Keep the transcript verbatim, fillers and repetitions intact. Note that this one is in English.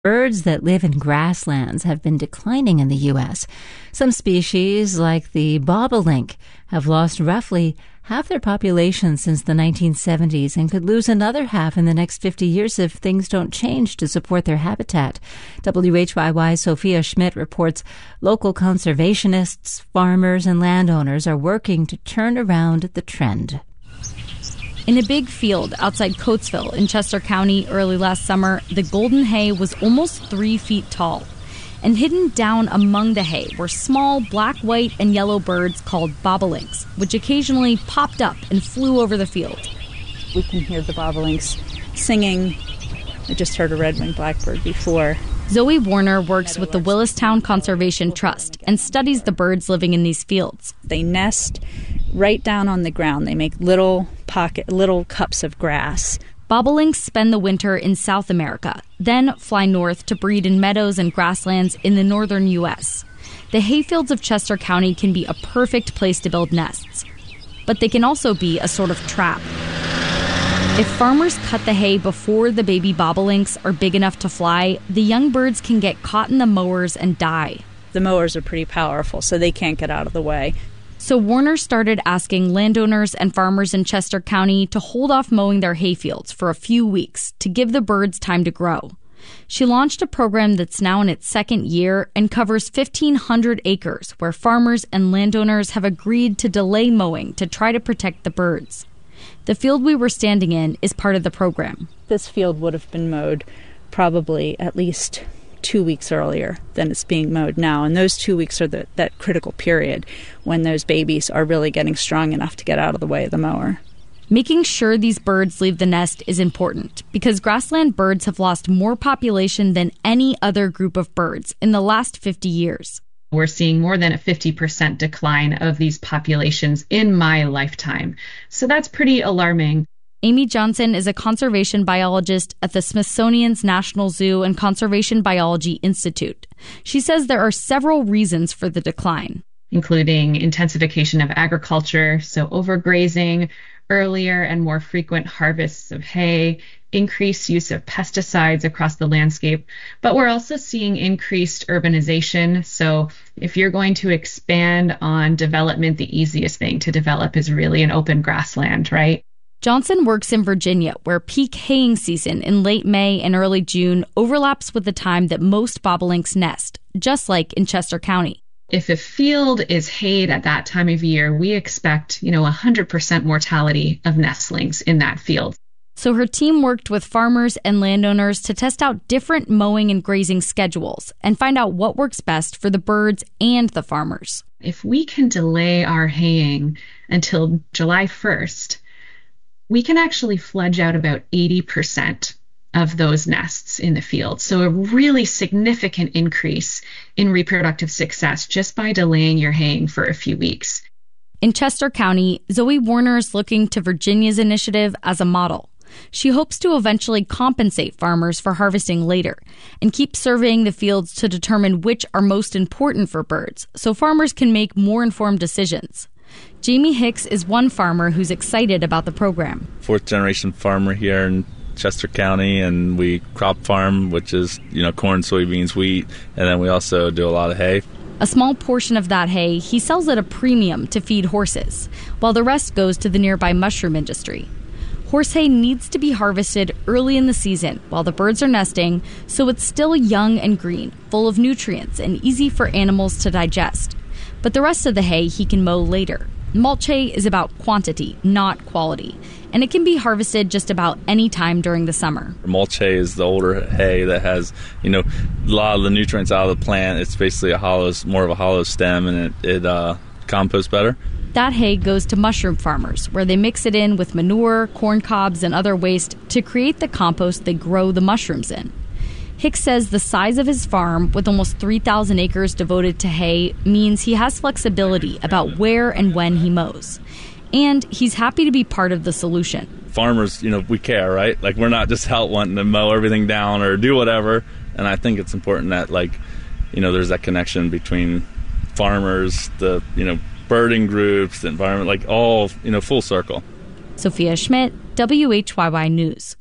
Birds that live in grasslands have been declining in the U S. Some species, like the bobolink, have lost roughly half their population since the nineteen seventies and could lose another half in the next fifty years if things don't change to support their habitat. W H Y Y's Sophia Schmidt reports local conservationists, farmers, and landowners are working to turn around the trend. In a big field outside Coatesville in Chester County early last summer, the golden hay was almost three feet tall. And hidden down among the hay were small black, white, and yellow birds called bobolinks, which occasionally popped up and flew over the field. We can hear the bobolinks singing. I just heard a red-winged blackbird before. Zoe Warner works with the Willistown Conservation Trust and studies the birds living in these fields. They nest right down on the ground. They make little pocket, little cups of grass. Bobolinks spend the winter in South America, then fly north to breed in meadows and grasslands in the northern U S. The hayfields of Chester County can be a perfect place to build nests, but they can also be a sort of trap. If farmers cut the hay before the baby bobolinks are big enough to fly, the young birds can get caught in the mowers and die. The mowers are pretty powerful, so they can't get out of the way. So Warner started asking landowners and farmers in Chester County to hold off mowing their hayfields for a few weeks to give the birds time to grow. She launched a program that's now in its second year and covers fifteen hundred acres where farmers and landowners have agreed to delay mowing to try to protect the birds. The field we were standing in is part of the program. This field would have been mowed probably at least two weeks earlier than it's being mowed now. And those two weeks are the, that critical period when those babies are really getting strong enough to get out of the way of the mower. Making sure these birds leave the nest is important because grassland birds have lost more population than any other group of birds in the last fifty years. We're seeing more than a fifty percent decline of these populations in my lifetime. So that's pretty alarming. Amy Johnson is a conservation biologist at the Smithsonian's National Zoo and Conservation Biology Institute. She says there are several reasons for the decline, including intensification of agriculture, so overgrazing, earlier and more frequent harvests of hay, increased use of pesticides across the landscape. But we're also seeing increased urbanization. So if you're going to expand on development, the easiest thing to develop is really an open grassland, right? Johnson works in Virginia, where peak haying season in late May and early June overlaps with the time that most bobolinks nest, just like in Chester County. If a field is hayed at that time of year, we expect, you know, one hundred percent mortality of nestlings in that field. So her team worked with farmers and landowners to test out different mowing and grazing schedules and find out what works best for the birds and the farmers. If we can delay our haying until July first, we can actually fledge out about eighty percent of those nests in the field. So a really significant increase in reproductive success just by delaying your haying for a few weeks. In Chester County, Zoe Warner is looking to Virginia's initiative as a model. She hopes to eventually compensate farmers for harvesting later and keep surveying the fields to determine which are most important for birds so farmers can make more informed decisions. Jamie Hicks is one farmer who's excited about the program. Fourth generation farmer here in Chester County, and we crop farm, which is, you know, corn, soybeans, wheat, and then we also do a lot of hay. A small portion of that hay he sells at a premium to feed horses, while the rest goes to the nearby mushroom industry. Horse hay needs to be harvested early in the season while the birds are nesting, so it's still young and green, full of nutrients and easy for animals to digest. But the rest of the hay he can mow later. Mulch hay is about quantity, not quality, and it can be harvested just about any time during the summer. Mulch hay is the older hay that has, you know, a lot of the nutrients out of the plant. It's basically a hollow, more of a hollow stem, and it, it uh, composts better. That hay goes to mushroom farmers, where they mix it in with manure, corn cobs, and other waste to create the compost they grow the mushrooms in. Hicks says the size of his farm, with almost three thousand acres devoted to hay, means he has flexibility about where and when he mows. And he's happy to be part of the solution. Farmers, you know, we care, right? Like, we're not just out wanting to mow everything down or do whatever. And I think it's important that, like, you know, there's that connection between farmers, the, you know, birding groups, the environment, like all, you know, full circle. Sophia Schmidt, W H Y Y News.